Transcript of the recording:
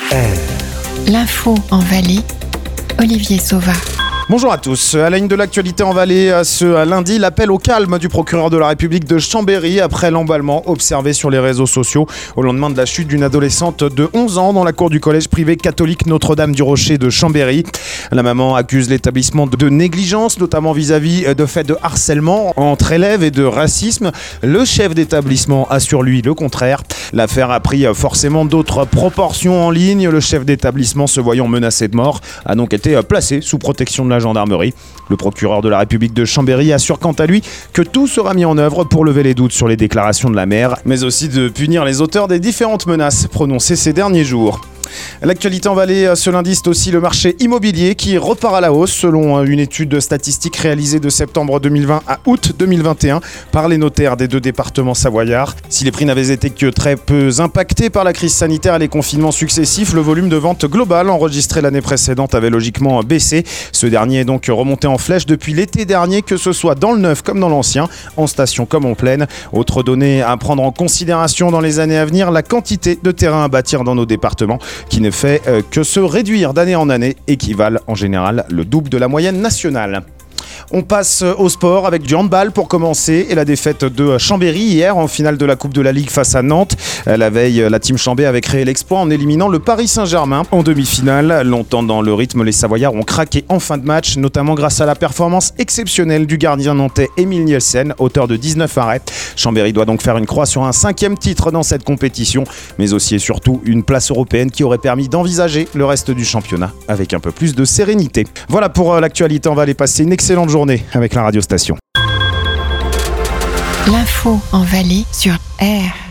L'info en Valais, Olivier Sauva. Bonjour à tous. À la ligne de l'actualité en Valais, ce lundi, l'appel au calme du procureur de la République de Chambéry après l'emballement observé sur les réseaux sociaux au lendemain de la chute d'une adolescente de 11 ans dans la cour du collège privé catholique Notre-Dame-du-Rocher de Chambéry. La maman accuse l'établissement de négligence, notamment vis-à-vis de faits de harcèlement entre élèves et de racisme. Le chef d'établissement assure lui le contraire. L'affaire a pris forcément d'autres proportions en ligne. Le chef d'établissement, se voyant menacé de mort, a donc été placé sous protection de la gendarmerie. Le procureur de la République de Chambéry assure quant à lui que tout sera mis en œuvre pour lever les doutes sur les déclarations de la mère, mais aussi de punir les auteurs des différentes menaces prononcées ces derniers jours. L'actualité en Valais ce lundi, c'est aussi le marché immobilier qui repart à la hausse selon une étude statistique réalisée de septembre 2020 à août 2021 par les notaires des deux départements savoyards. Si les prix n'avaient été que très peu impactés par la crise sanitaire et les confinements successifs, le volume de vente global enregistré l'année précédente avait logiquement baissé. Ce dernier est donc remonté en flèche depuis l'été dernier, que ce soit dans le neuf comme dans l'ancien, en station comme en plaine. Autre donnée à prendre en considération dans les années à venir, la quantité de terrain à bâtir dans nos départements, qui ne fait que se réduire d'année en année, équivalent en général le double de la moyenne nationale. On passe au sport avec du handball pour commencer et la défaite de Chambéry hier en finale de la Coupe de la Ligue face à Nantes. La veille, la team Chambé avait créé l'exploit en éliminant le Paris Saint-Germain en demi-finale. Longtemps dans le rythme, les Savoyards ont craqué en fin de match, notamment grâce à la performance exceptionnelle du gardien nantais Émile Nielsen, auteur de 19 arrêts. Chambéry doit donc faire une croix sur un 5e titre dans cette compétition, mais aussi et surtout une place européenne qui aurait permis d'envisager le reste du championnat avec un peu plus de sérénité. Voilà pour l'actualité, on va aller passer une excellente journée avec la radio station. L'info en Valais sur R.